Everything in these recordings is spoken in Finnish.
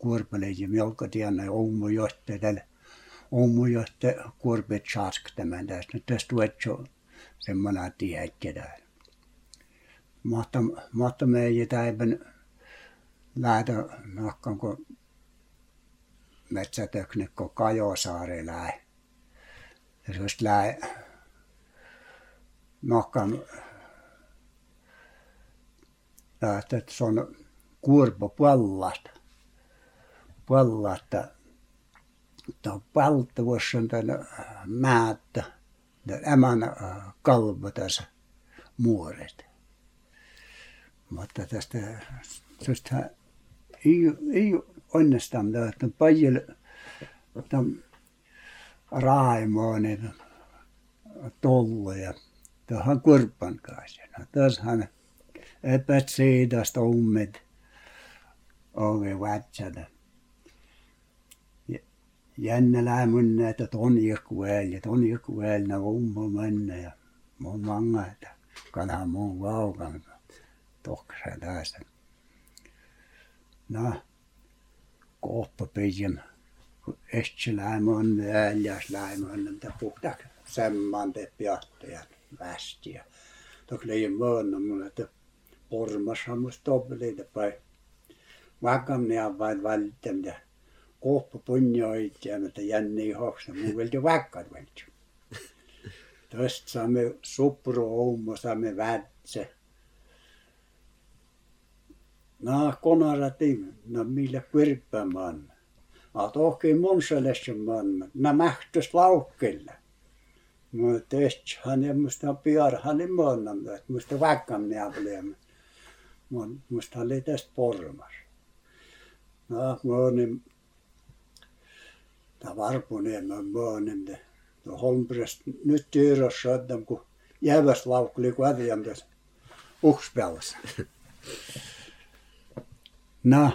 kuorpaleja melko tienä ommujohte tällä ommujohte kuorpet saasktamaan tästä tuotso semmoinen tiedä. Mahta meidän täivän lähtö nahkanko metsäteknikko Kajosaari lähe. Ja se lähe nahkan lähtö, että se on kuorpo pallasta. Tämä on palttavassa on tänne määttä. Emän kalvo tässä muoret. Mutta tästä ei onnestaan, että on paljon raaimoinen tolloja tuohon kurpan kanssa. No tuossahan epät siidasta ummet ovi vatsana. Jännä lämminä, että tonjekuväli ummo mennä ja mun manga, että kalahan mun vaukan toksa tästä. No, kohpa pidin, kun ehtsiläämön äljäsläämön, että puhtaa semman te piahtajat västiä. Toki leijin mönnä mun, että pormashan musta toppeleita päin. Vakamnia vain välttämättä. Kohpa punjoittiin, että jänniä hoksna. Mun velti vakkat velti. Tästä saamme supru-oummo, saamme vätsä. No, konaratin, no millä kvirppämaan. Tohki mun selessämaan, no mähtös laukkilla. Mutta tehtähän ja musta piarhan niin mönnä, että musta vakkamnia paljon. Musta oli tästä pormas. No, mönin. Tämä Varpuniemen mönin. No Holmbrest nyt tyyrössä, että kun jäväs laukkuli kun ätiäm tässä ukspelassa. No,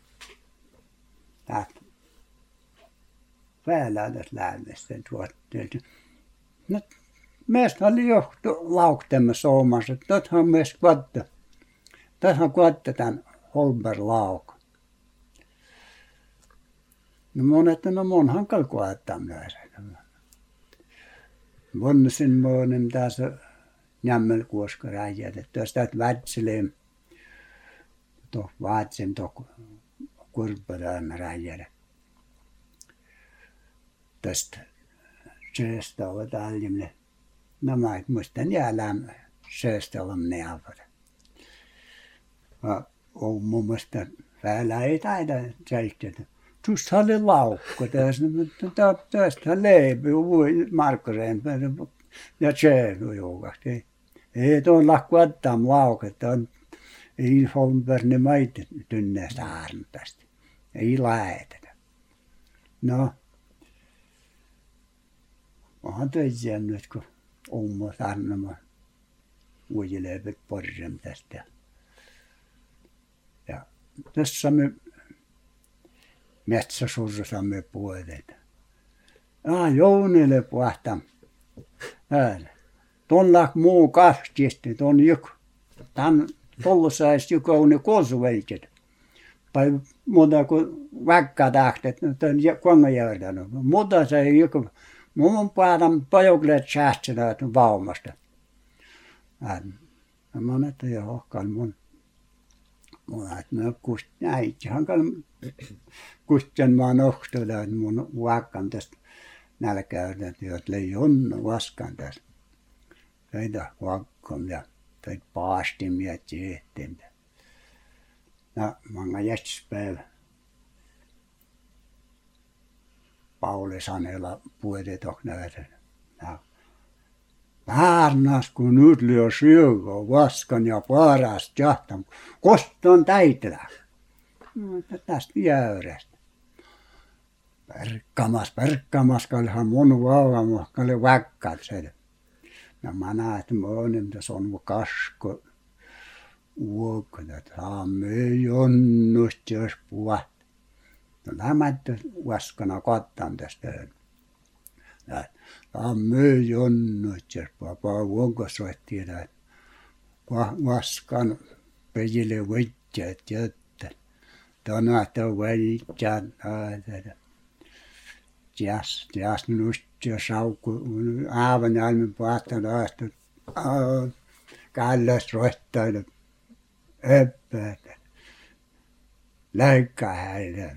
tämä vääläädät lämmesten tuotteelta. No, meistä oli jo lauktemme omassa, että tätähän meistä kuotta. Tätähän kuotta tämän Holmberg-lauk. No mun hankal kuottaa myös. Vonnesin möinen tässä jämmelkuoska räjät, että jos tätä vätsileen. Tuo vaatsen tuo kurppadaan räjädä. Tästä sööstä ovat aljemne. Nämä et muistan jäällään sööstä olla neavata. On mun mielestä väälä ei taida säihtyä. Tuosta oli laukko tässä. Tästä leipy voi Markkoreen ja sööky joukasti. Ei tuon lakku ottaa lauketta. Ei Holmberg ne maita tynnästä armpasta. Ei lähetetä. No. Onhan töissä nyt, kun ommo sarnama uileepet porrem tästä. Ja tässä me metsäsursamme puolet. Jounille puhtaan. Tuolla muu kahtiesti, tuon joku. Tämän tuolla olisi joku on ne kolsuvelket. Tai muuta kuin vaikka tähtet, tämän kuongajärjellä. Muuta se ei joku. Mun päätän pajokleet säästänä vaumasta. Mä oon, että johonkaan mun että mä äiti hankal kustjan maan ohtoilla, että mun vaikkan tästä nälkäyden, että lei on vaskan tästä. Teitä vaikkan ja teitä paastimia tehtiin. No, mä jätspäivä. Pauli Sanela puhuivat näitä. Värnas kun nyt lyö syögö, vaskan ja parast jahtam. Koston täitelä. Tästä jäyrästä. Perkkamas, kallihan mun vauva, kalli väkkat se. No mä näen, että mä oon, että se on kasko. Uokko, että saamme jonnust, jos puhut. No lämmättä vaskana kattan tästä. Saamme jonnust, jos papa uokko soitti, että vaskan pejille vetjät jättä. Tonata välitään aina. Tias nustia saukku aivan almin paattan aastut. Kallas roittainen öppäät. Läikkä häilään.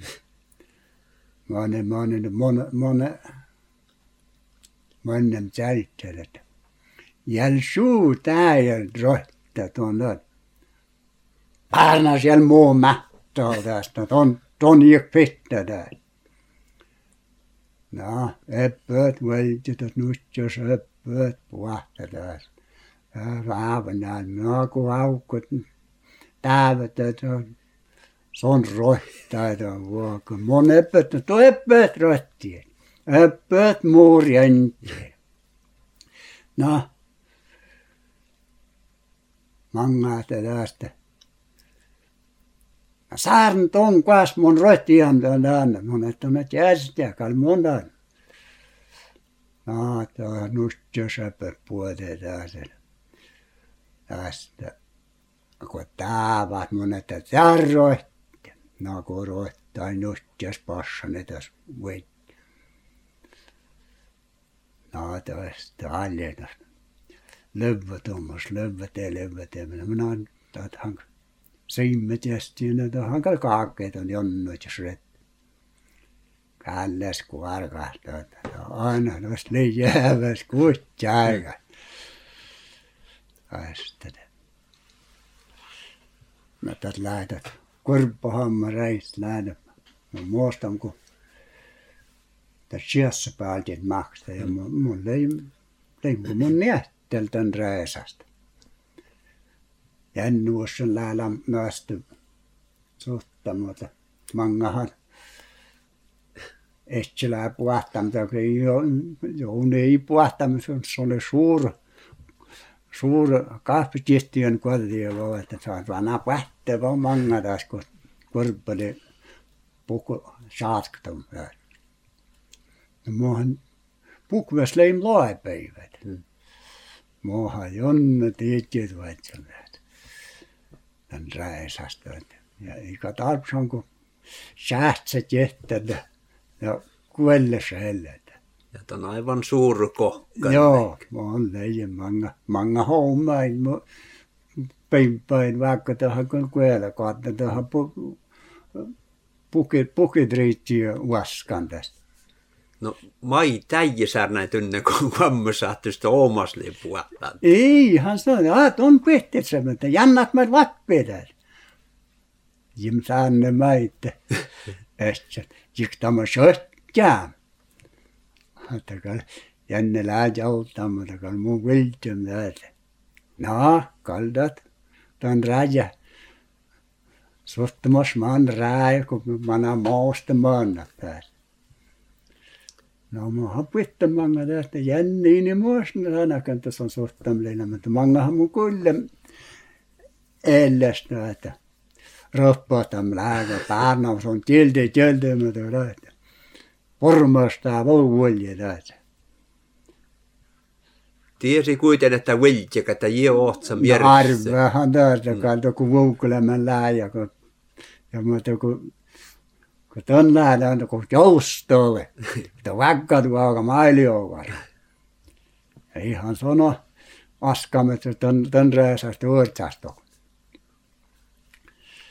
Monen säittelet. Jäl suu täällä roittaa tuon. Parna siellä muu mättää tästä. Ton jök pitää tästä. No, öppäät välität nustiossa öppäät puhtaa tästä. Aivan näin. No, kun aukot täyvät, se on rohtaita vuokka. Mun öppäät rohtia. Öppäät muurjäntiä. No, mangaata tästä. Saarn ton kuas mun rohtiaan tänään. Mun että mä jäsitään kalmondan. No, tuo nustiosäpä puotetaan sen. Tästä. Kun täävät mun että tää rohtia. No, kun rohtaa nustias passane tässä voit. No, tästä aljetas. Lövvä tuommois, lövvätee. Minä oon tähän simmetestiin, että hankal kaakkeet on jonnoit ja syöt. Källäs kun arkahtaa. Aina noista liijääväs kutsääkä. Tästä. Mä tätä lähetät. Korppahamma reistä lähdä. Mä muistan, kun tässä siassa päältiin maksaa. Ja mun lein kun mun nähtel tän reisasta. Ja en nuossa lähellä näistä suhtamuota. Mangahan ehtsälää puhtamista. Joo, ei puhtamista. Se oli suur kahvitiehtien korjaa, että saat vanha pähtee vaan mangatas, kun korppali puku saatkatun päällä. Muuhan pukves leim loepäivät. Muuhan jonne tiedät vaitseläät. Tän räisasta. Ja eikä tarvitsen, kun sähtsät jättädä ja kuellessa helletä. Ja on aivan suurkohka. Joo, mä oon leijän manga hommain. Päin vaikka tähän kun kuella kautta tähän pukit riittiä uaskan tästä. No, mai täijäsär näin tunne, kun kamma saattu sitä omasliin puhutaan. Ei, hän sanoi, että on pihtetsä, mutta jännät mä lappeedään. Jim saanne mäitte. Että jiktama sökkään. Takal jänne lääjauttamma takal mun viltym täältä. No, kaldat. Tän raja. Suhtamas maan raja, kun mana maasta maanna päästä. No, mä hapittan manga tästä jänniini muistin ainakaan tässä on suhtamleina, mutta mangahan mun kuille ällästä, että roppaatam lääkä päärnä, se on tilti, mutta lähtee. Pormastaa volje täältä. Tiesi kuitenkin, että viltjäkä, että jää ohtsam järjessä. Arvahan täältä kalta, kun vuukulemän lääjä. Ja muuta, kun ton lähdään, kun joustolle. Että vaikka tuolla mailiovara. Ja ihan sano askamet, että ton reisasta uurtsasta.